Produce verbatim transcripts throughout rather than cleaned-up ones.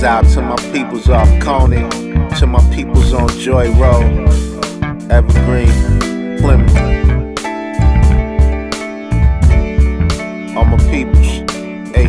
out to my peoples off Coney, to my peoples on Joy Road, Evergreen, Plymouth. All my peoples, hey,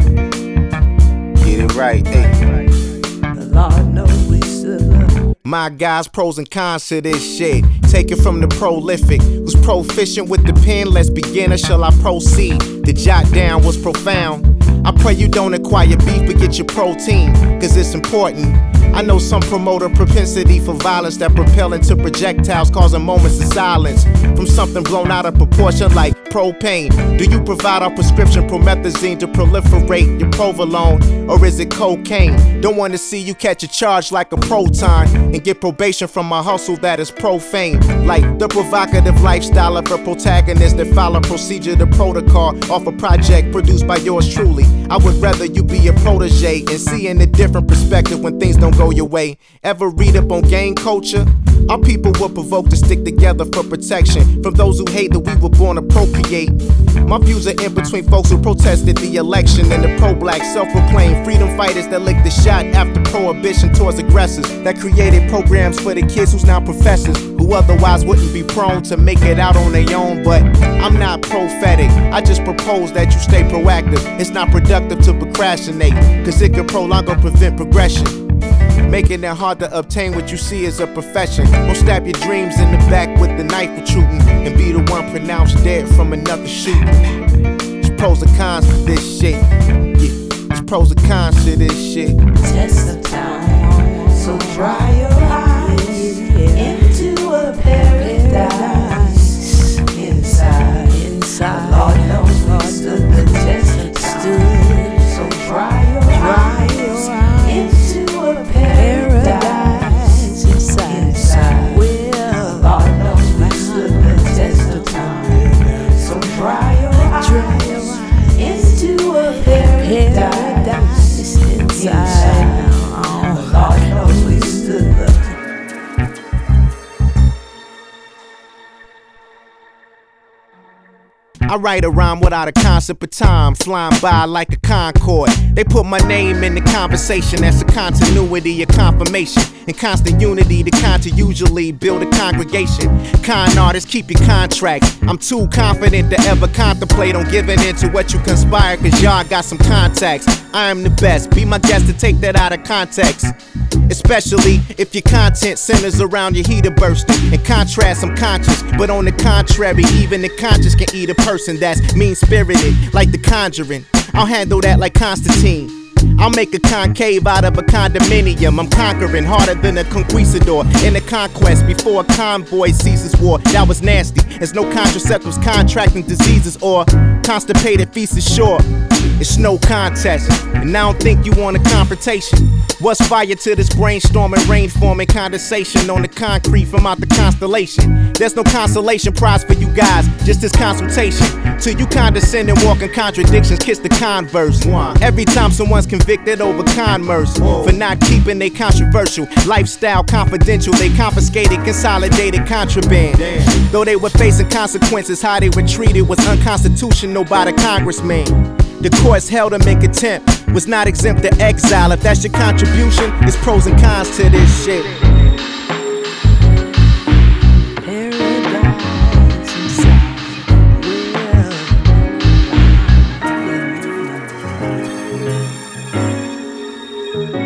get it right, hey. The Lord knows we still love. My guys, pros and cons to this shit. Take it from the prolific, who's proficient with the pen. Let's begin, or shall I proceed? The jot down was profound. I pray you don't acquire beef, but get your protein, cause it's important. I know some promote a propensity for violence that propel into projectiles, causing moments of silence from something blown out of proportion like propane. Do you provide our prescription promethazine to proliferate your provolone, or is it cocaine? Don't want to see you catch a charge like a proton and get probation from a hustle that is profane, like the provocative lifestyle of a protagonist that follow procedure to protocol off a project produced by yours truly. I would rather you be a protege and see in a different perspective when things don't go your way. Ever read up on gang culture? Our people were provoked to stick together for protection from those who hate that we were born to procreate. My views are in between folks who protested the election and the pro-black self-proclaimed freedom fighters that licked the shot after prohibition towards aggressors, that created programs for the kids who's now professors who otherwise wouldn't be prone to make it out on their own. But I'm not prophetic, I just propose that you stay proactive. It's not productive to procrastinate, cause it could prolong or prevent progression, making it hard to obtain what you see as a profession. Don't stab your dreams in the back with the knife protruding and be the one pronounced dead from another shooting. There's pros and cons to this shit. Yeah, there's pros and cons to this shit. Test of time, so dry your eyes into a paradise. Inside, inside, the Lord knows we stood the test of time. So dry your eyes into a paradise. Inside, inside, well, the Lord knows we stood the test of time. So dry your eyes into a paradise. Inside, the Lord knows we stood the I write a rhyme without a concept of time, flying by like a Concorde. They put my name in the conversation, that's a continuity of confirmation. In constant unity, the kind to usually build a congregation. Con artists, keep your contract. I'm too confident to ever contemplate on giving in to what you conspire, cause y'all got some contacts. I am the best, be my guest to take that out of context. Especially if your content centers around your heater bursting. In contrast, I'm conscious, but on the contrary, even the conscious can eat a person that's mean-spirited, like The Conjuring. I'll handle that like Constantine. I'll make a concave out of a condominium. I'm conquering harder than a conquistador in a conquest before a convoy ceases war. That was nasty. There's no contraceptives contracting diseases or constipated feces sure. It's no contest, and I don't think you want a confrontation. What's fire to this brainstorming, rain forming condensation on the concrete from out the constellation? There's no consolation prize for you guys, just this consultation. Till you condescend and walk in contradictions, kiss the converse. Every time someone's convicted over commerce for not keeping they controversial lifestyle confidential, they confiscated, consolidated contraband. Though they were facing consequences, how they were treated was unconstitutional by the congressman. The courts held them in contempt, was not exempt to exile. If that's your contribution, it's pros and cons to this shit. paradise inside. Well,